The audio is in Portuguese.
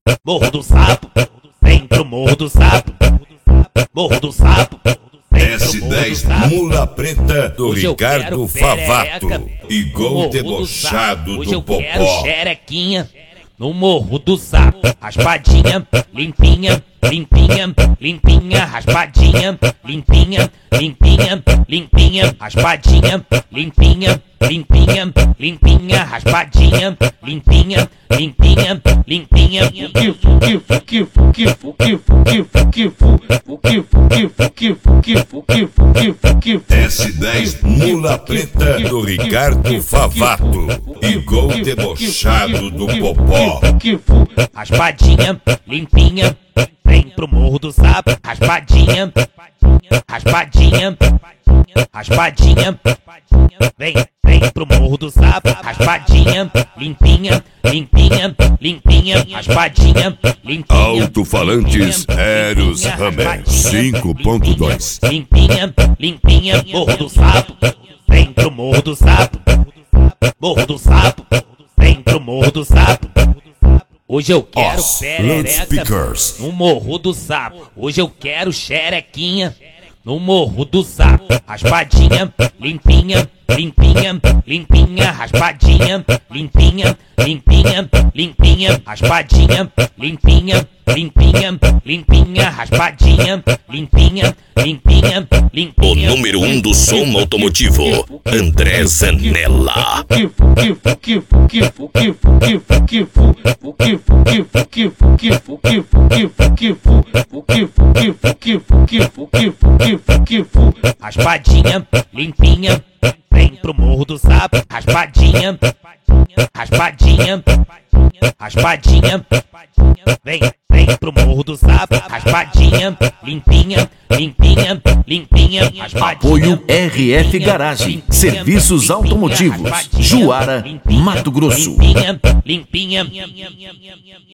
Morro do Sapo, vem pro Morro do Sapo. Morro do Sapo, vem pro Morro do S10 Sapo. Mula Preta do Hoje eu Ricardo quero Favato perereca e no Gol Morro Debochado Sapo. Hoje do eu quero Popó. xerequinha no Morro do Sapo. Raspadinha, limpinha, limpinha, limpinha, raspadinha, limpinha, limpinha, limpinha, raspadinha, limpinha, limpinha, limpinha, raspadinha, limpinha, limpinha, limpinha. S10 Mula Preta do Ricardo Favato e Gol Debochado do Popó. Raspadinha, limpinha, vem pro Morro do Sapo. Raspadinha, raspadinha, raspadinha, vem pro Morro do Sapo. Raspadinha, limpinha, limpinha, limpinha, raspadinha, limpinha. Alto-falantes Eros Hammer 5.2. Limpinha, limpinha, Morro do Sapo. Vem pro Morro do Sapo. Morro do Sapo, vem pro Morro do Sapo. Hoje eu quero Os perereca loudspeakers. no Morro do Sapo. Hoje eu quero xerequinha no Morro do Sapo. Raspadinha, limpinha, limpinha, limpinha, raspadinha, limpinha, limpinha, limpinha, raspadinha, limpinha, limpinha, limpinha, raspadinha, limpinha, limpinha, limpinha. O número 1 do som automotivo, André Zanella. Raspadinha, limpinha, vem pro Morro do Sapo. Raspadinha, raspadinha, raspadinha, vem pro Morro do Sapo. Raspadinha, limpinha, limpinha, limpinha, raspadinha. Apoio RF Garage, serviços automotivos, Juara, Mato Grosso. Limpinha, limpinha.